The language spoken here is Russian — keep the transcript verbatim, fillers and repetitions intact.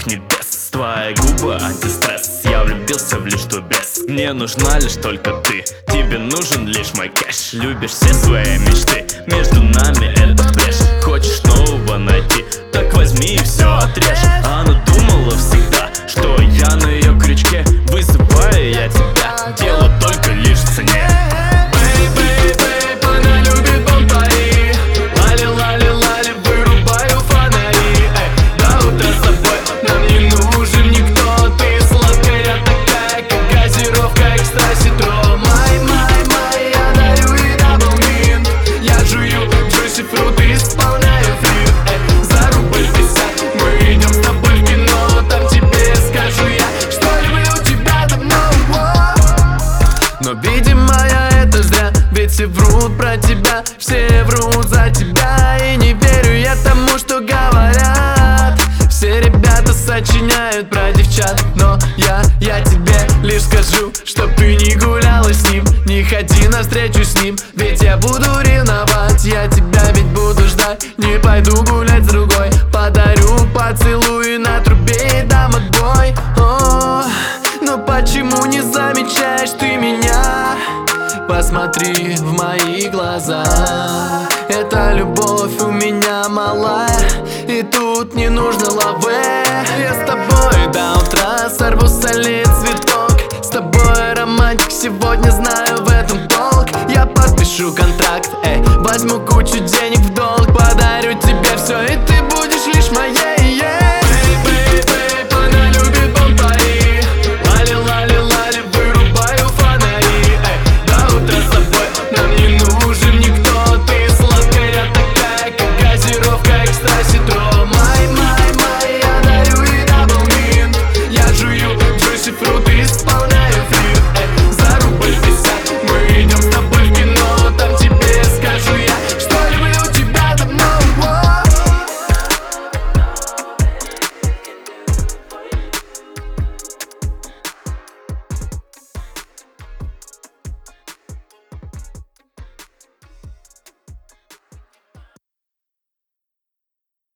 запах небес. Твои губы антистресс, я влюбился в лишь твой блеск. Мне нужна лишь только ты, тебе нужен лишь мой кэш. Любишь все свои мечты, между нами это брешь. Хочешь нового найти, так возьми и все отрежь. Она думала всегда, что я на ее крючке. Вызываю я тебя, дело только лишь в цене. Но, видимо, я это зря, ведь все врут про тебя, все врут за тебя. И не верю я тому, что говорят. Все ребята сочиняют про девчат, но я, я тебе лишь скажу, чтоб ты не гуляла с ним, не ходи навстречу с ним, ведь я буду ревновать. Я тебя ведь буду ждать, не пойду гулять с другой. Подарю поцелуй на трубе и дам отбой. О, но почему не замечаешь ты меня? Посмотри в мои глаза. Эта любовь у меня малая, и тут не нужно лаве. Я с тобой до утра сорву солей цветок. С тобой романтик, сегодня знаю в этом толк. Я подпишу контракт, эй, возьму кучу денег